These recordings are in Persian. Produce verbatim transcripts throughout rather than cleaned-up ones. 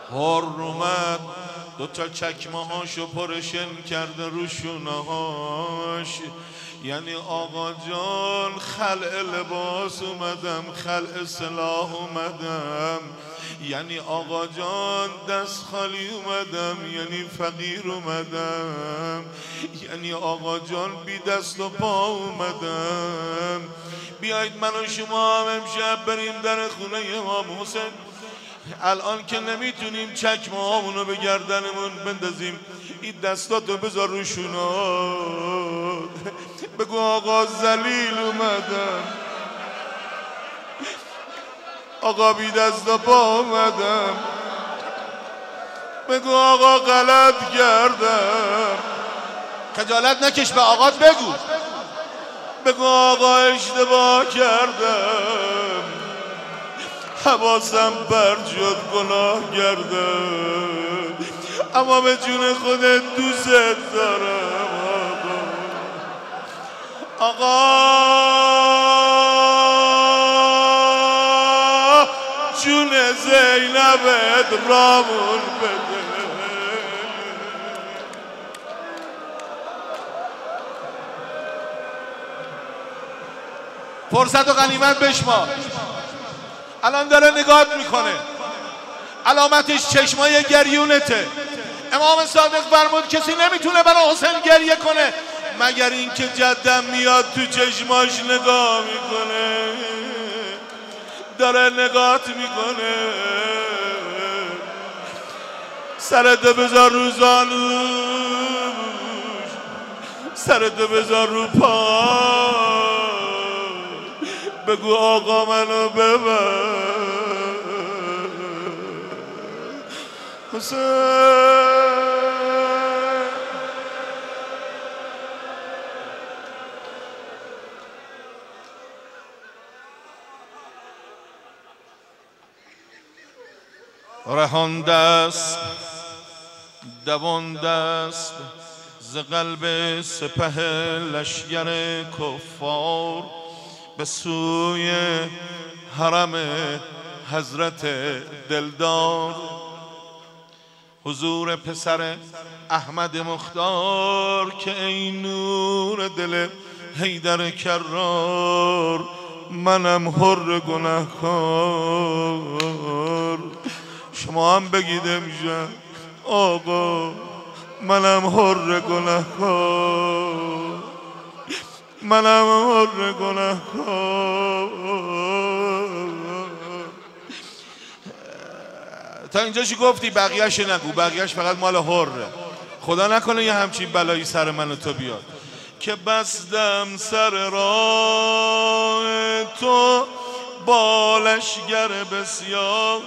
هر اومد دوتا چکمه هاشو پرشن کرده رو شونه هاش. یعنی آقا جان خلع لباس اومدم، خلع سلاح اومدم، یعنی آقا جان دست خالی اومدم، یعنی فقیر اومدم، یعنی آقا جان بی دست و پا اومدم. بیایید من و شما هم امشب بریم در خونه امام حسین. الان که نمیتونیم چکمه هامونو به گردنمون بندازیم، این دستاتو بذار رو شونات، بگو آقا ذلیل اومدم، آقا بی دست و پا اومدم، بگو آقا غلط کردم. خجالت نکش، به آقات بگو، بگو آقا اشتباه کردم، حواسم پرت شد گناه کردم، اما به جون خودت دوست دارم. آقا آقا جون زینبت رامون بده. فرصت و غنیمت بشمار. الان داره نگاهت میکنه، علامتش چشمای گریونته. امام صادق فرمود کسی نمیتونه برای حسین گریه کنه مگر اینکه جدم میاد تو چشماش نگاه میکنه، داره نگاهت میکنه. سرتو بذار رو زانوش، سرتو بذار رو پا، بگو آقا منو ببر حسین. رهان دست دوان دست ز قلب سپه لشگر کفار به سوی حرم حضرت دلدار. حضور پسر احمد مختار که ای نور دل حیدر کرار، منم حر گناهکار. شما هم بگید امشب آقا منم حر گناهکار، منم حر گناهکار. تا اینجاشو گفتی، بقیهش نگو، بقیهش فقط مال حره. خدا نکنه یه همچین بلایی سر من و تو بیاد که بستم سر راه تو با لشگر بسیار.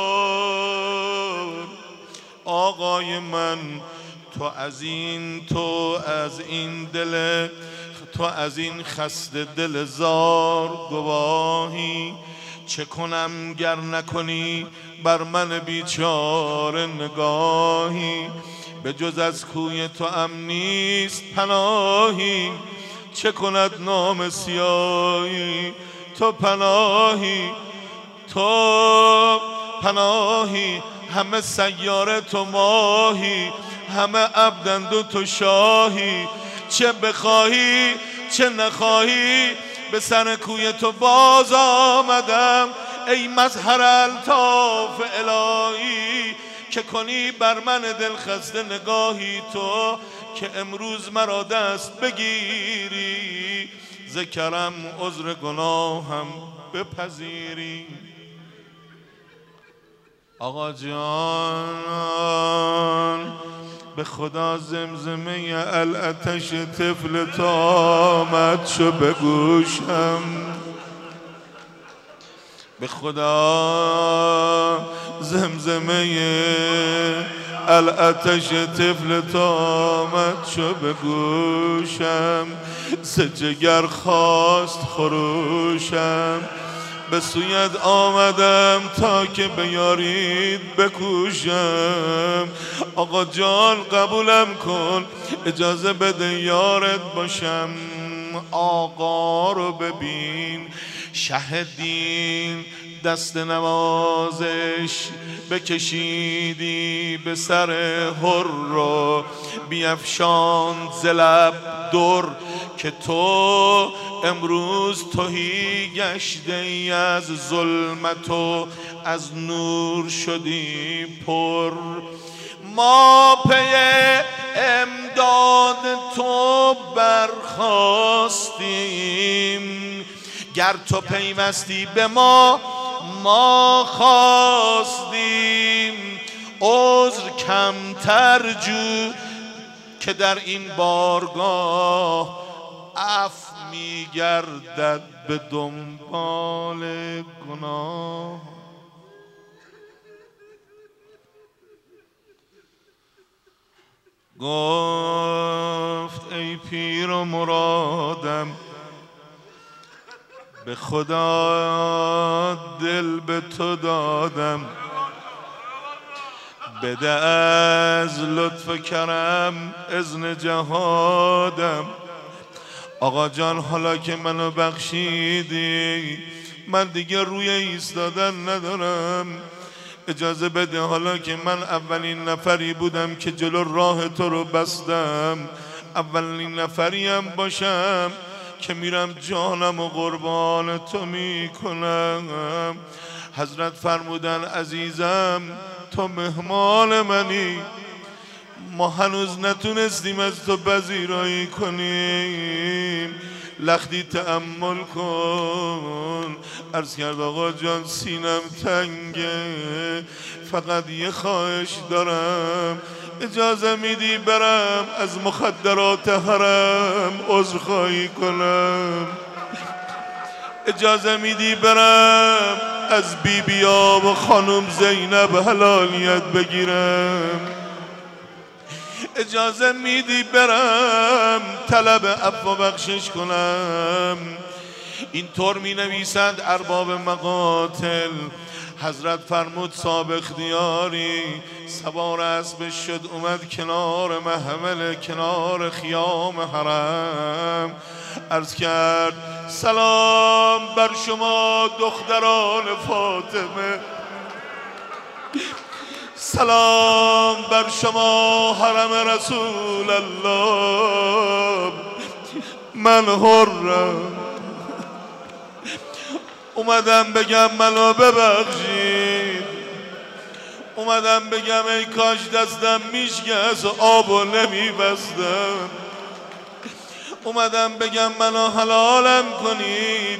آقای من تو از این تو از این دل تو از این خسته دل زار گواهی، چه کنم گر نکنی بر من بیچاره نگاهی. به جز از کوی تو ام نیست پناهی، چه کند نام سیاهی. تو پناهی تو پناهی، همه سیاره تو ماهی، همه عبدند و تو شاهی. چه بخواهی چه نخواهی به سر کوی تو باز آمدم. ای مظهر الطاف الهی که کنی بر من دل خسته نگاهی. تو که امروز مرا دست بگیری، ز کرم عذر گناهم بپذیری. آقا جان به خدا زمزمه العتش طفل تو آمد شو به گوشم، به خدا زمزمه العتش طفل تو آمد شو به گوشم. ز جگر خواست خروشم، به سویت آمدم تا که بیارید بکوشم. آقا جان قبولم کن، اجازه بده یارت باشم. آقا رو ببین شهدین دست نوازش بکشیدی به سر هر رو بیفشاند ز لب در که تو امروز تهی گشته ای از ظلمت و از نور شدی پر. ما پی امداد تو برخواستیم گر تو پیوستی به ما ما خواستیم. عذر کمتر جو که در این بارگاه عفو می‌گردد به دنبال گناه. گفت ای پیر و مرادم به خدا دل به تو دادم، بده از لطف و کرم اذن جهادم. آقا جان حالا که منو بخشیدی من دیگه روی ایستادن ندارم، اجازه بده حالا که من اولین نفری بودم که جلو راه تو رو بستم، اولین نفریم باشم که میرم جانم و قربان تو میکنم. حضرت فرمودن عزیزم تو مهمان منی، ما هنوز نتونستیم از تو پذیرایی کنیم، لختی تأمل کن. عرض کرد آقا جان سینم تنگه، فقط یه خواهش دارم، اجازه میدی برم از مخدرات حرم عذرخواهی کنم، اجازه میدی برم از بیبیا و خانم زینب حلالیت بگیرم، اجازه میدی برم طلب عفو بخشش کنم. اینطور می نویسند ارباب مقاتل. حضرت فرمود صاحب اختیاری سوار اسب شد اومد کنار محمل کنار خیام حرم، عرض کرد سلام بر شما دختران فاطمه، سلام بر شما حرم رسول الله، من حرم اومدم بگم منو ببخشید، اومدم بگم ای کاش دستم میشکست آبو نمیبستم، اومدم بگم منو حلالم کنید.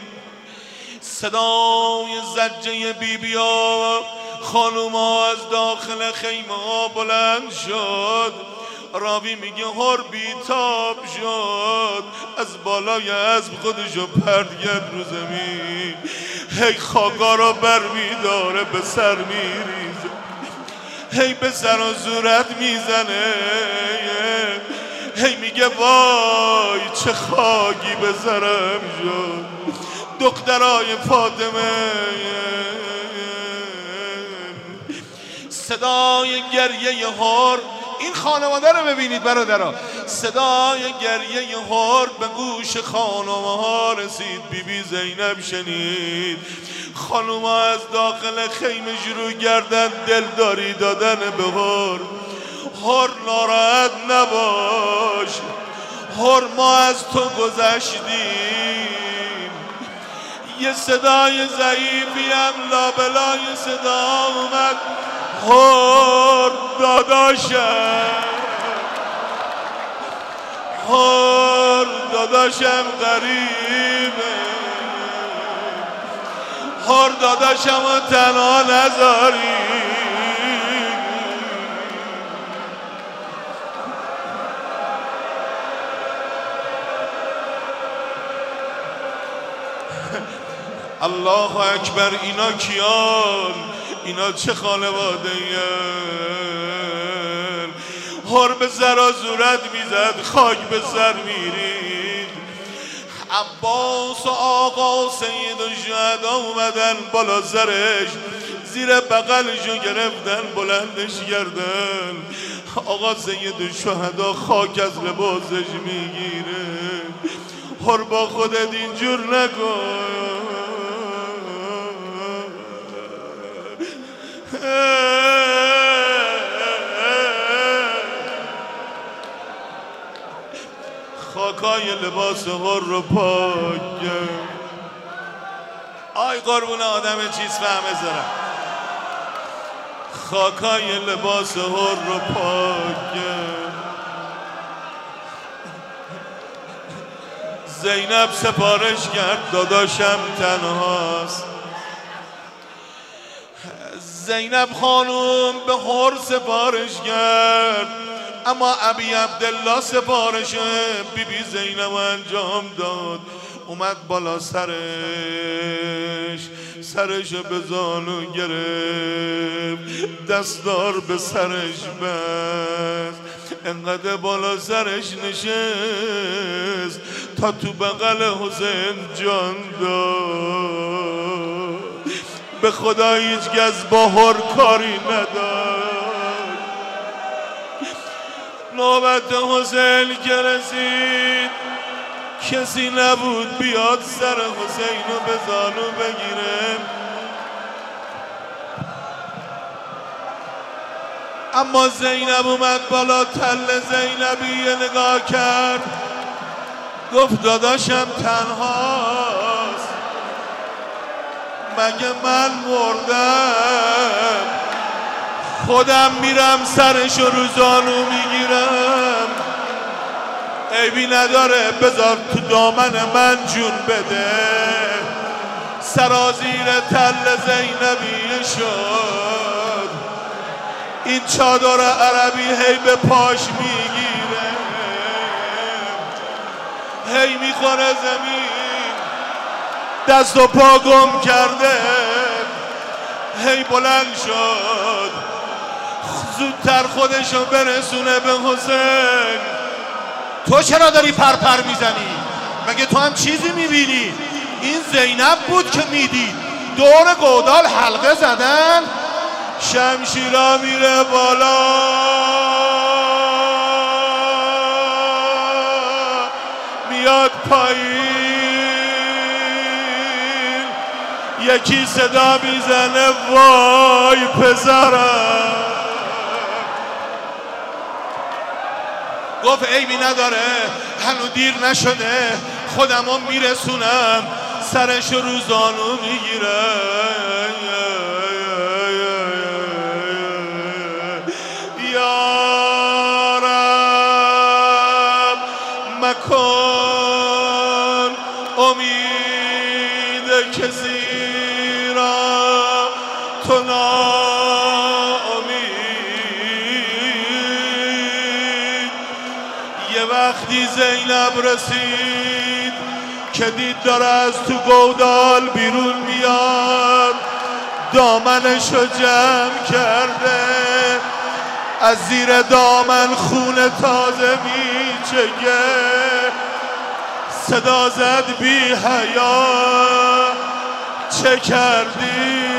صدای زجه بیبیا خانوما از داخل خیمه ها بلند شد، راوی میگه هر بیتاب شد، از بالای اسب خودشو پرد کرد رو زمین، هی خاکا رو بر میداره به سر میریزه، هی به سر و صورت میزنه، هی میگه وای چه خاکی به سرم شد. دخترای فاطمه صدای گریه هر، این خانواده رو ببینید برادرها، صدای گریه هر به گوش خانومه ها رسید. بی بی زینب شنید، خانوما از داخل خیمه شروع کردن دلداری دادن به هر. هر ناراحت نباش، هر ما از تو گذشتیم. یه صدای ضعیفی هم لابلای صدا اومد، هر داداشم، هر داداشم غریبه، هر داداشم و تنها نذاری. الله اکبر، اینا کیان؟ اینا چه خانواده این؟ هر به سر و صورت میزد، خاک به سر میرید. عباس و آقا سید و شهدا اومدن بالا سرش، زیر بغلشو گرفتن بلندش کردن. آقا سید و شهدا خاک از لباسش میگیره. هر با خودت اینجور نکن، خاکای لباس هر رو پاک آی قربون آدم چیز فهمه زرم خاکای لباس هر رو پاک زینب سفارش کرد داداشم تنهاست زینب خانوم به هر سفارش کرد اما ابی عبدالله سفارش بی بی زینب انجام داد اومد بالا سرش سرش به زانو گرفت دستار به سرش بست انقدر بالا سرش نشست تا تو بغل حسین جان داد به خدا هیچ کس با هر کاری نداد نوبت حسین که رسید کسی نبود بیاد سر حسین رو به زانو بگیره اما زینب اومد بالا تل زینبی نگاه کرد گفت داداشم تنهاست مگه من مردم خودم میرم سرش رو زانو میگیرم عیبی نداره بذار تو دامن من جون بده سرازیر تل زینبی شد این چادر عربی هی به پاش میگیره هی میخوره زمین دست و پا گم کرده هی بلند شد زودتر خودشو برسونه به حسین تو چرا داری پرپر میزنی؟ مگه تو هم چیزی میبینی؟ این زینب بود که میدید دور گودال حلقه زدن شمشیرا میره بالا میاد پایین یکی صدا میزنه وای پسرم گفت عیبی نداره هنو دیر نشده خودمو میرسونم سرش رو زانو میگیره یارم مکن امید کسی را تو یه وقتی زینب رسید که دید داره از تو گودال بیرون میاد دامنشو جمع کرده از زیر دامن خون تازه میچگه صدا زد بی حیا چه کردی